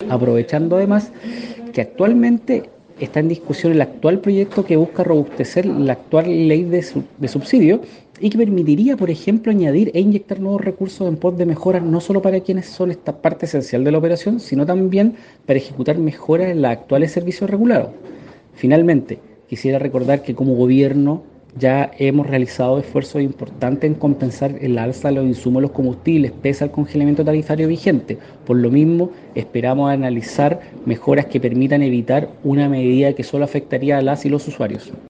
aprovechando además que actualmente está en discusión el actual proyecto que busca robustecer la actual ley de subsidio y que permitiría, por ejemplo, añadir e inyectar nuevos recursos en pos de mejoras no solo para quienes son esta parte esencial de la operación, sino también para ejecutar mejoras en los actuales servicios regulados. Finalmente, quisiera recordar que como gobierno ya hemos realizado esfuerzos importantes en compensar el alza de los insumos de los combustibles pese al congelamiento tarifario vigente. Por lo mismo, esperamos analizar mejoras que permitan evitar una medida que solo afectaría a las y los usuarios.